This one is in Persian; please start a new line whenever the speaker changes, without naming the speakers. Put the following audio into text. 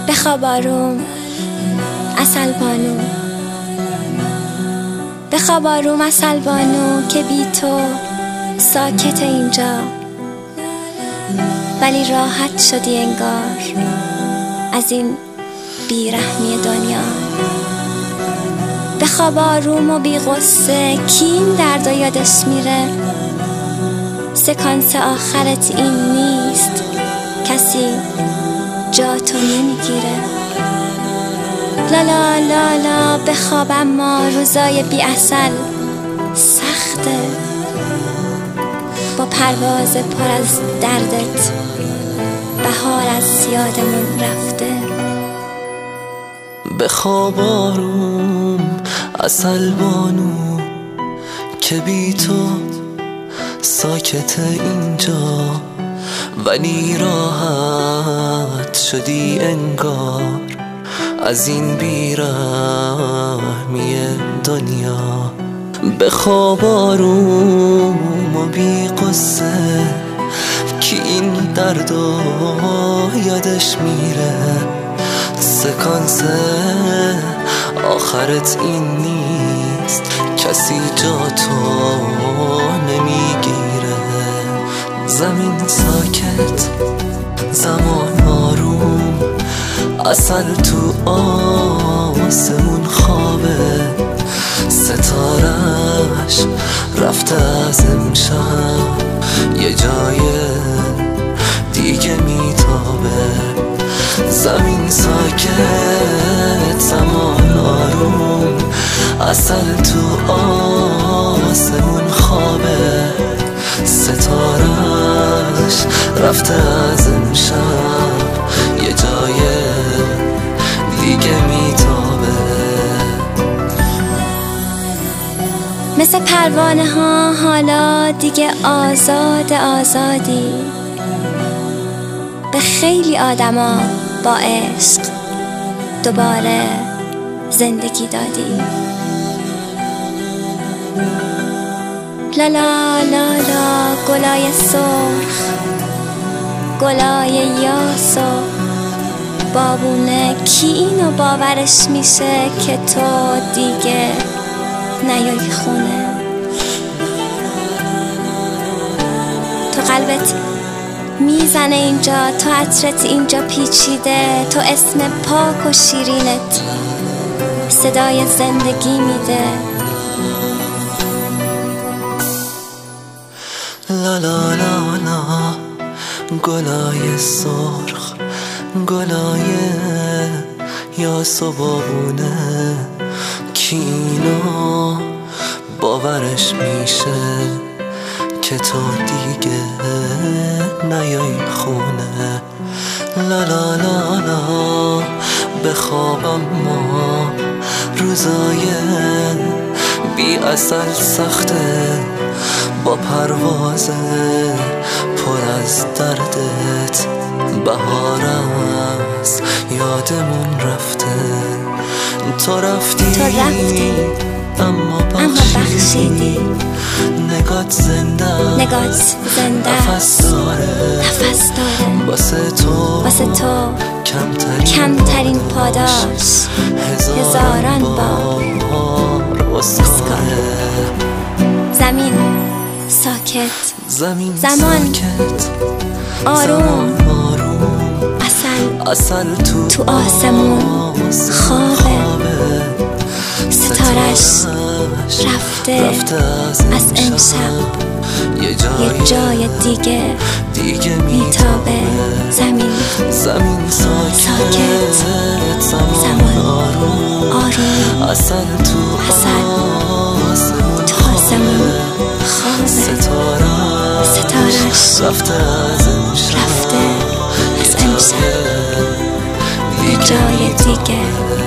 بخواب آروم عسل بانو، بخواب آروم عسل بانو که بی تو ساکت اینجا، ولی راحت شدی انگار از این بیرحمی دنیا. بخواب آروم و بی غصه کی این درد یادش میره، سکانس آخرت این نیست کسی جا تو نمیگیره. لالا لالا بخواب اما روزای بی عسل سخته، با پرواز پر از دردت بهار از یادمون رفته.
بخواب آروم عسل بانو که بی تو ساکت اینجا، ولی راحت شدی انگار از این بیرحمی دنیا. بخواب آروم و بی قصه که این دردو یادش میره، سکانس آخرت این نیست کسی جا تو نمیگیره. زمین ساکت زمان آروم، عسل تو آسمون خوابه، ستارش رفته از امشب یه جای دیگه میتابه. زمین ساکت زمان آروم، عسل تو آسمون خوابه، ستارش رفته از امشب یه جای دیگه میتابه.
مثل پروانه ها حالا دیگه آزادی، به خیلی آدما با عشق دوباره زندگی دادی. لالا لالا گلای سرخ، گلای یاس و بابونه، کی اینو باورش میشه که تو دیگه نیایی خونه. تو قلبت میزنه اینجا، تو عطرت اینجا پیچیده، تو اسم پاک و شیرینت صدای زندگی میده.
لا لا لا لا گلای سرخ، گلای یاس و بابونه، کی اینو باورش میشه که تو دیگه نیایی خونه. لا لا لا لا بخوابم ما روزای بی عسل سخته، با پرواز پر از دردت بهار از یادمون رفته. تو رفتی اما بخشیدی، نگات زنده نفس داره، واسه تو
کمترین پاداش هزاران بار اسکاره. زمین ساکت زمان آروم، عسل تو آسمون خوابه، ستارش رفته از امشب یه جای دیگه میتابه. زمین ساکت زمان آروم، عسل تو آسمون خوابه، ستارش رفته از امشب یه جای دیگه